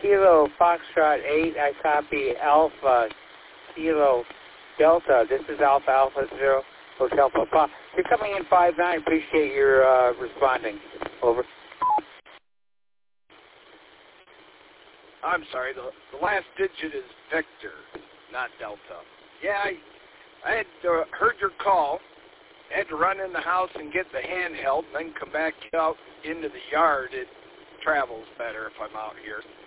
Kilo Foxtrot 8, I copy Alpha Kilo Delta. This is Alpha Alpha 0 Hotel Papa. You're coming in 5-9. Appreciate your responding. Over. I'm sorry, the last digit is Victor, not Delta. Yeah, I had heard your call. I had to run in the house and get the handheld and then come back out into the yard. It travels better if I'm out here.